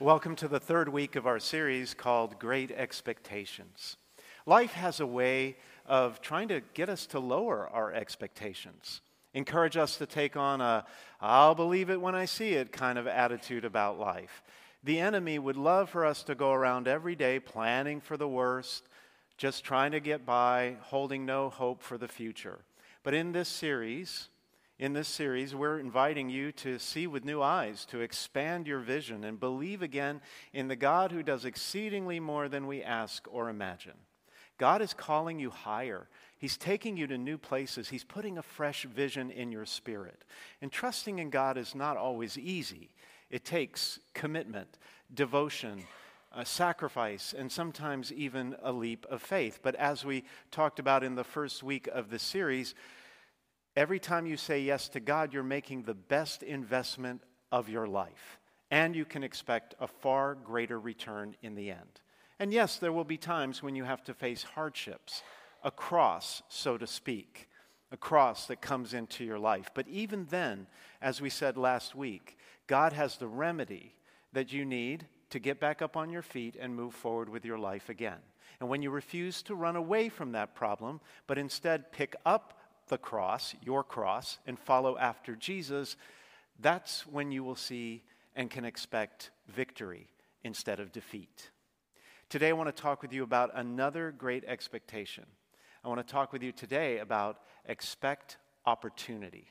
Welcome to the third week of our series called Great Expectations. Life has a way of trying to get us to lower our expectations, encourage us to take on a "I'll believe it when I see it" kind of attitude about life. The enemy would love for us to go around every day planning for the worst, just trying to get by, holding no hope for the future. But in this series, we're inviting you to see with new eyes, to expand your vision and believe again in the God who does exceedingly more than we ask or imagine. God is calling you higher. He's taking you to new places. He's putting a fresh vision in your spirit. And trusting in God is not always easy. It takes commitment, devotion, sacrifice, and sometimes even a leap of faith. But as we talked about in the first week of the series, every time you say yes to God, you're making the best investment of your life. And you can expect a far greater return in the end. And yes, there will be times when you have to face hardships, a cross, so to speak, a cross that comes into your life. But even then, as we said last week, God has the remedy that you need to get back up on your feet and move forward with your life again. And when you refuse to run away from that problem, but instead pick up the cross, your cross, and follow after Jesus, that's when you will see and can expect victory instead of defeat. Today I want to talk with you about another great expectation. I want to talk with you today about expect opportunity.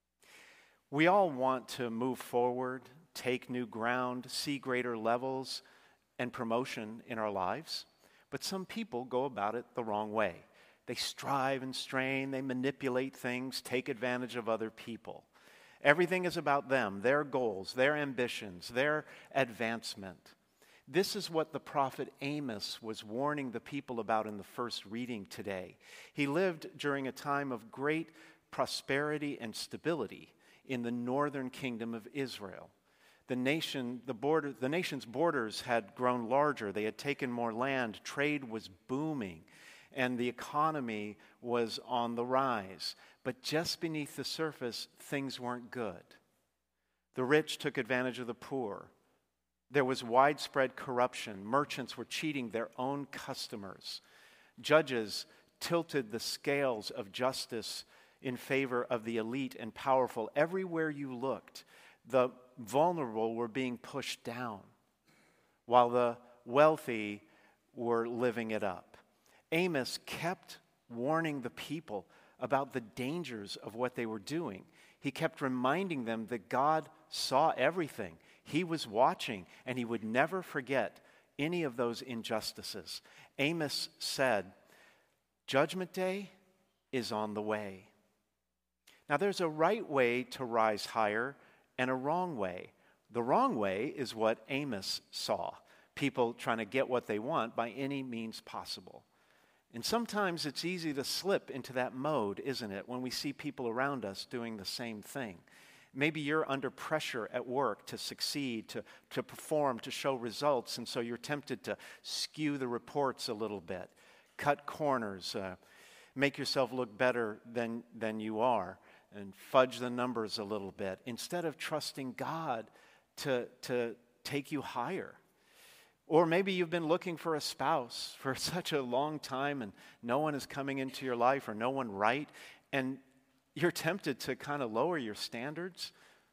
We all want to move forward, take new ground, see greater levels and promotion in our lives, but some people go about it the wrong way. They strive and strain, they manipulate things, take advantage of other people. Everything is about them, their goals, their ambitions, their advancement. This is what the prophet Amos was warning the people about in the first reading today. He lived during a time of great prosperity and stability in the northern kingdom of Israel. The nation's borders had grown larger, they had taken more land, trade was booming, and the economy was on the rise. But just beneath the surface, things weren't good. The rich took advantage of the poor. There was widespread corruption. Merchants were cheating their own customers. Judges tilted the scales of justice in favor of the elite and powerful. Everywhere you looked, the vulnerable were being pushed down, while the wealthy were living it up. Amos kept warning the people about the dangers of what they were doing. He kept reminding them that God saw everything. He was watching, and he would never forget any of those injustices. Amos said, "Judgment Day is on the way." Now, there's a right way to rise higher and a wrong way. The wrong way is what Amos saw, people trying to get what they want by any means possible. And sometimes it's easy to slip into that mode, isn't it, when we see people around us doing the same thing. Maybe you're under pressure at work to succeed, to perform, to show results, and so you're tempted to skew the reports a little bit, cut corners, make yourself look better than you are, and fudge the numbers a little bit, instead of trusting God to take you higher. Or maybe you've been looking for a spouse for such a long time and no one is coming into your life, or no one right, and you're tempted to kind of lower your standards,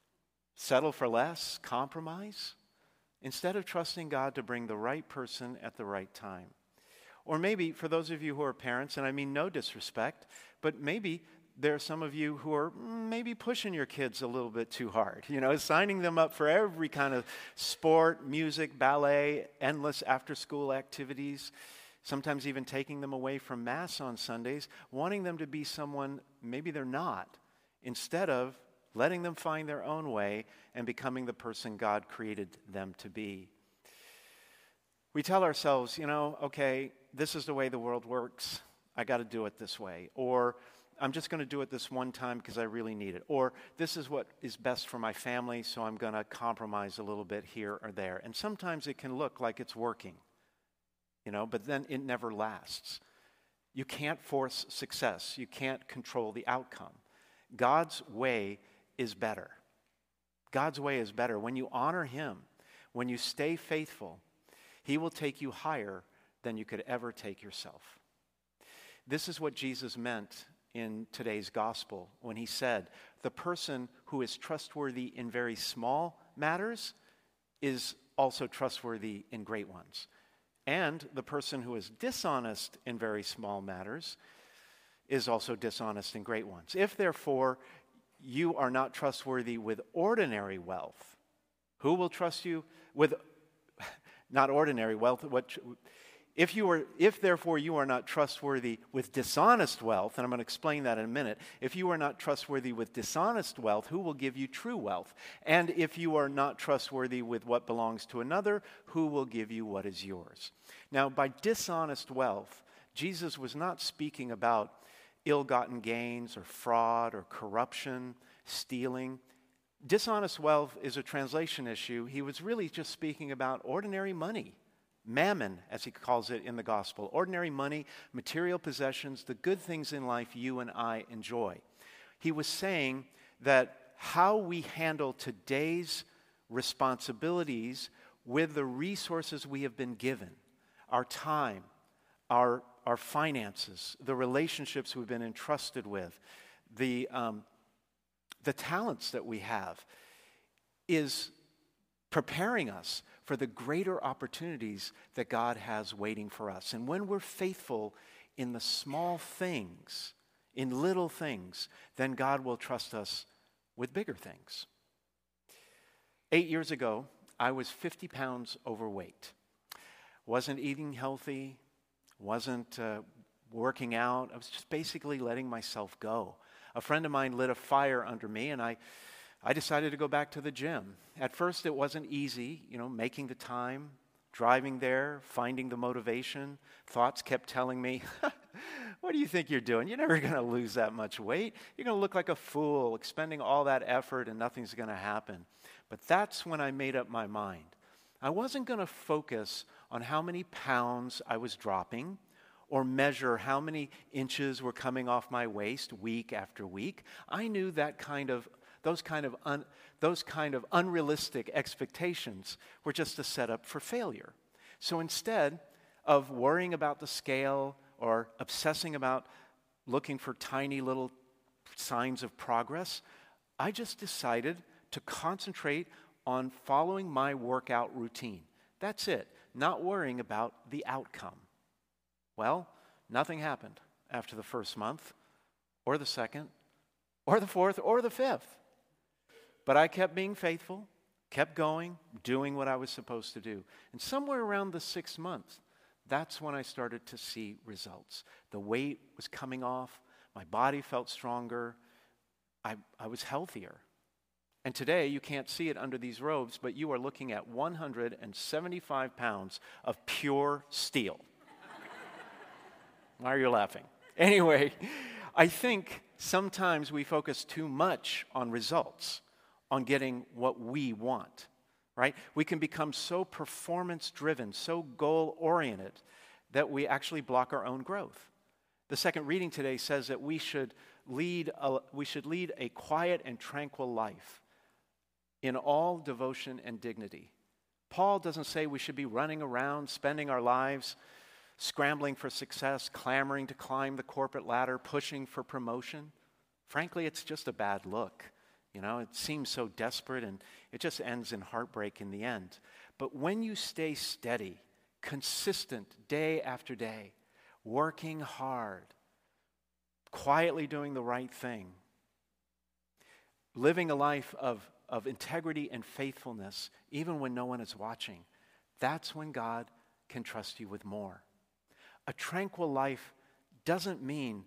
settle for less, compromise, instead of trusting God to bring the right person at the right time. Or maybe for those of you who are parents, and I mean no disrespect, but maybe there are some of you who are maybe pushing your kids a little bit too hard, signing them up for every kind of sport, music, ballet, endless after-school activities, sometimes even taking them away from Mass on Sundays, wanting them to be someone maybe they're not, instead of letting them find their own way and becoming the person God created them to be. We tell ourselves, okay, this is the way the world works. I got to do it this way. Or I'm just going to do it this one time because I really need it. Or this is what is best for my family, so I'm going to compromise a little bit here or there. And sometimes it can look like it's working, but then it never lasts. You can't force success. You can't control the outcome. God's way is better. God's way is better. When you honor Him, when you stay faithful, he will take you higher than you could ever take yourself. This is what Jesus meant in today's gospel when he said, the person who is trustworthy in very small matters is also trustworthy in great ones. And the person who is dishonest in very small matters is also dishonest in great ones. If, therefore, you are not trustworthy with ordinary wealth, who will trust you with not ordinary wealth? If therefore you are not trustworthy with dishonest wealth, and I'm going to explain that in a minute, if you are not trustworthy with dishonest wealth, who will give you true wealth? And if you are not trustworthy with what belongs to another, who will give you what is yours? Now, by dishonest wealth, Jesus was not speaking about ill-gotten gains or fraud or corruption, stealing. Dishonest wealth is a translation issue. He was really just speaking about ordinary money. Mammon, as he calls it in the gospel. Ordinary money, material possessions, the good things in life you and I enjoy. He was saying that how we handle today's responsibilities with the resources we have been given, our time, our finances, the relationships we've been entrusted with, the talents that we have, is preparing us for the greater opportunities that God has waiting for us. And when we're faithful in the small things, in little things, then God will trust us with bigger things. 8 years ago, I was 50 pounds overweight. Wasn't eating healthy, wasn't working out. I was just basically letting myself go. A friend of mine lit a fire under me, and I decided to go back to the gym. At first, it wasn't easy, making the time, driving there, finding the motivation. Thoughts kept telling me, what do you think you're doing? You're never going to lose that much weight. You're going to look like a fool, expending all that effort, and nothing's going to happen. But that's when I made up my mind. I wasn't going to focus on how many pounds I was dropping or measure how many inches were coming off my waist week after week. I knew those kind of unrealistic expectations were just a setup for failure. So instead of worrying about the scale or obsessing about looking for tiny little signs of progress, I just decided to concentrate on following my workout routine. That's it, not worrying about the outcome. Well, nothing happened after the first month, or the second, or the fourth, or the fifth. But I kept being faithful, kept going, doing what I was supposed to do. And somewhere around the 6th month, that's when I started to see results. The weight was coming off, my body felt stronger, I was healthier. And today, you can't see it under these robes, but you are looking at 175 pounds of pure steel. Why are you laughing? Anyway, I think sometimes we focus too much on results, on getting what we want, right? We can become so performance-driven, so goal-oriented, that we actually block our own growth. The second reading today says that we should lead a quiet and tranquil life in all devotion and dignity. Paul doesn't say we should be running around, spending our lives scrambling for success, clamoring to climb the corporate ladder, pushing for promotion. Frankly, it's just a bad look. It seems so desperate, and it just ends in heartbreak in the end. But when you stay steady, consistent day after day, working hard, quietly doing the right thing, living a life of integrity and faithfulness, even when no one is watching, that's when God can trust you with more. A tranquil life doesn't mean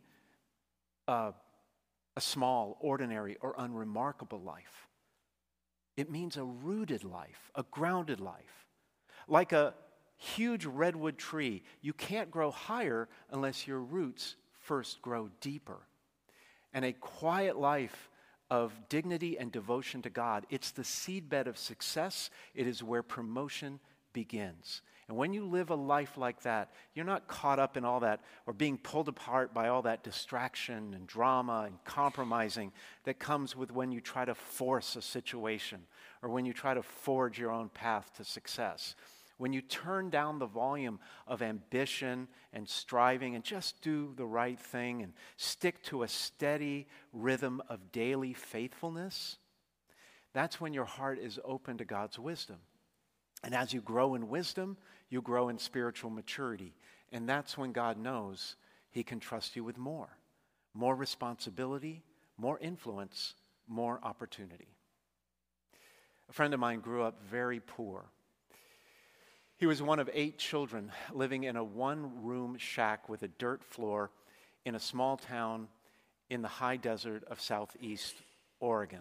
a small, ordinary, or unremarkable life. It means a rooted life, a grounded life. Like a huge redwood tree, you can't grow higher unless your roots first grow deeper. And a quiet life of dignity and devotion to God, it's the seedbed of success. It is where promotion begins. And when you live a life like that, you're not caught up in all that or being pulled apart by all that distraction and drama and compromising that comes with when you try to force a situation or when you try to forge your own path to success. When you turn down the volume of ambition and striving and just do the right thing and stick to a steady rhythm of daily faithfulness, that's when your heart is open to God's wisdom. And as you grow in wisdom, you grow in spiritual maturity. And that's when God knows He can trust you with more responsibility, more influence, more opportunity. A friend of mine grew up very poor. He was one of 8 children living in a one-room shack with a dirt floor in a small town in the high desert of southeast Oregon.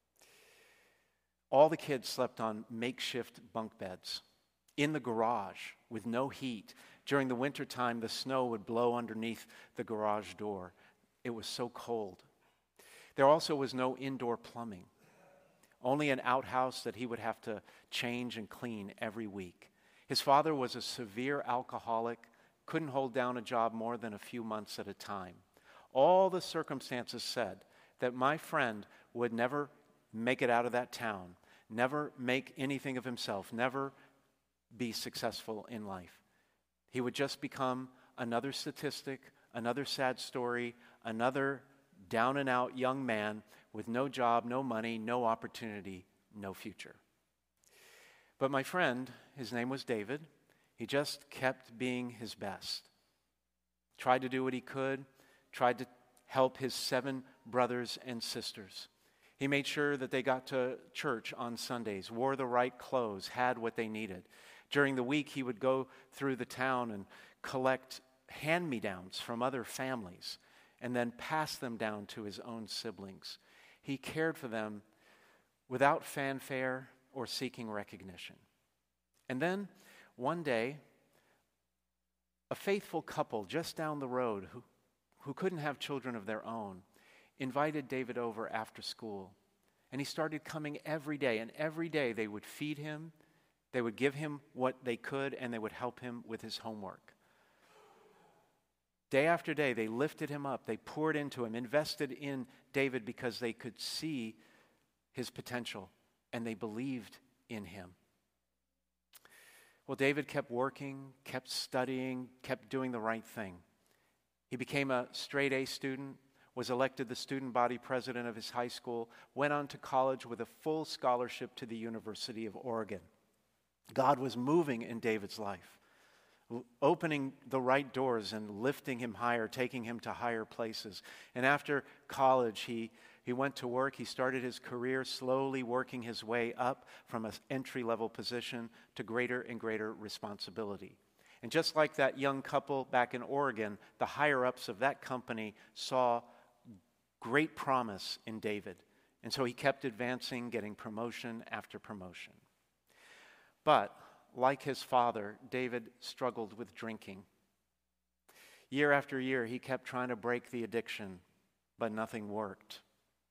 All the kids slept on makeshift bunk beds in the garage with no heat. During the wintertime, the snow would blow underneath the garage door. It was so cold. There also was no indoor plumbing, only an outhouse that he would have to change and clean every week. His father was a severe alcoholic, couldn't hold down a job more than a few months at a time. All the circumstances said that my friend would never make it out of that town, never make anything of himself, never be successful in life. He would just become another statistic, another sad story, another down and out young man with no job, no money, no opportunity, no future. But my friend, his name was David, he just kept being his best. Tried to do what he could, tried to help his 7 brothers and sisters. He made sure that they got to church on Sundays, wore the right clothes, had what they needed. During the week, he would go through the town and collect hand-me-downs from other families and then pass them down to his own siblings. He cared for them without fanfare or seeking recognition. And then one day, a faithful couple just down the road who couldn't have children of their own invited David over after school. And he started coming every day. And every day they would feed him, they would give him what they could, and they would help him with his homework. Day after day, they lifted him up. They poured into him, invested in David because they could see his potential, and they believed in him. Well, David kept working, kept studying, kept doing the right thing. He became a straight A student, was elected the student body president of his high school, went on to college with a full scholarship to the University of Oregon. God was moving in David's life, opening the right doors and lifting him higher, taking him to higher places. And after college, he went to work. He started his career slowly working his way up from an entry-level position to greater and greater responsibility. And just like that young couple back in Oregon, the higher-ups of that company saw great promise in David. And so he kept advancing, getting promotion after promotion. But like his father, David struggled with drinking. Year after year, he kept trying to break the addiction, but nothing worked.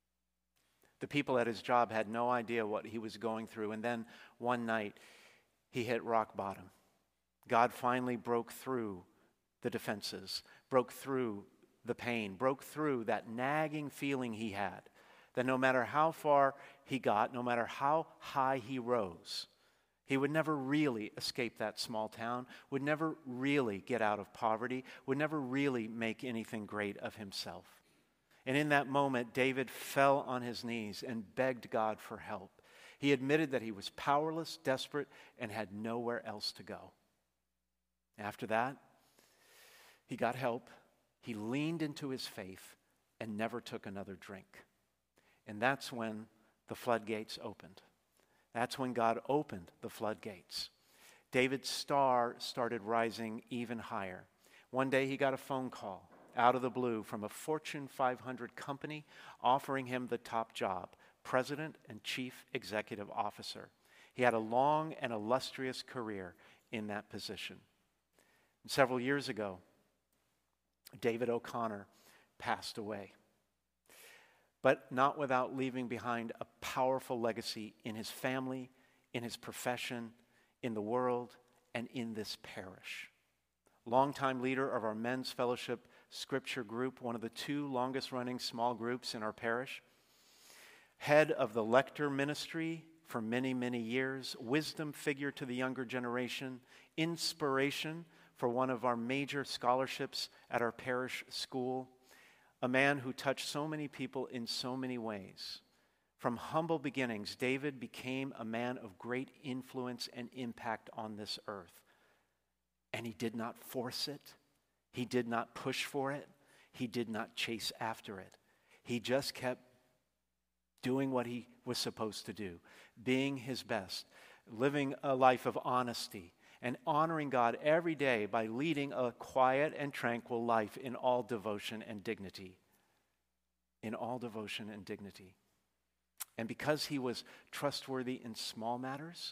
The people at his job had no idea what he was going through. And then one night, he hit rock bottom. God finally broke through the defenses, broke through the pain, broke through that nagging feeling he had, that no matter how far he got, no matter how high he rose, he would never really escape that small town, would never really get out of poverty, would never really make anything great of himself. And in that moment, David fell on his knees and begged God for help. He admitted that he was powerless, desperate, and had nowhere else to go. After that, he got help. He leaned into his faith and never took another drink. And that's when the floodgates opened. That's when God opened the floodgates. David's star started rising even higher. One day he got a phone call out of the blue from a Fortune 500 company offering him the top job, President and Chief Executive Officer. He had a long and illustrious career in that position. And several years ago, David O'Connor passed away, but not without leaving behind a powerful legacy in his family, in his profession, in the world, and in this parish. Longtime leader of our men's fellowship scripture group, one of the 2 longest running small groups in our parish. Head of the lector ministry for many, many years, wisdom figure to the younger generation, inspiration for one of our major scholarships at our parish school, a man who touched so many people in so many ways. From humble beginnings, David became a man of great influence and impact on this earth. And he did not force it. He did not push for it. He did not chase after it. He just kept doing what he was supposed to do, being his best, living a life of honesty, and honoring God every day by leading a quiet and tranquil life in all devotion and dignity. In all devotion and dignity. And because he was trustworthy in small matters,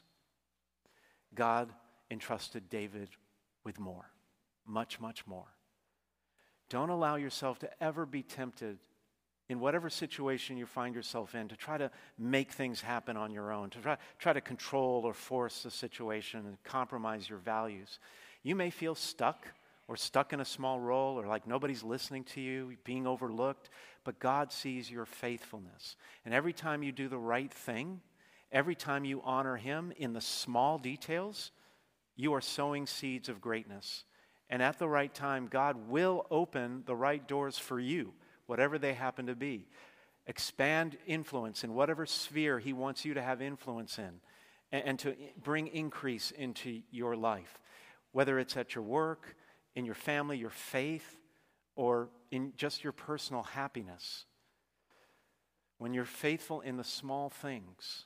God entrusted David with more, much, much more. Don't allow yourself to ever be tempted in whatever situation you find yourself in to try to make things happen on your own, to try to control or force the situation and compromise your values. You may feel stuck in a small role, or like nobody's listening to you, being overlooked, but God sees your faithfulness. And every time you do the right thing, every time you honor him in the small details, you are sowing seeds of greatness. And at the right time, God will open the right doors for you, whatever they happen to be. Expand influence in whatever sphere he wants you to have influence in, and to bring increase into your life, whether it's at your work, in your family, your faith, or in just your personal happiness. When you're faithful in the small things,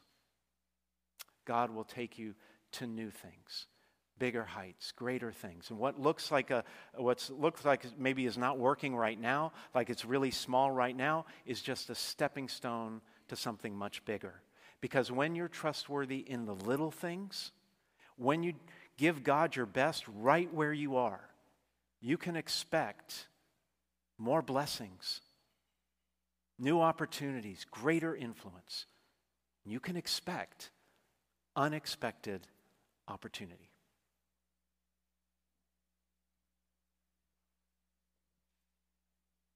God will take you to new things, bigger heights, greater things. And what looks like maybe is not working right now, like it's really small right now, is just a stepping stone to something much bigger. Because when you're trustworthy in the little things, when you give God your best right where you are, you can expect more blessings, new opportunities, greater influence. You can expect unexpected opportunity.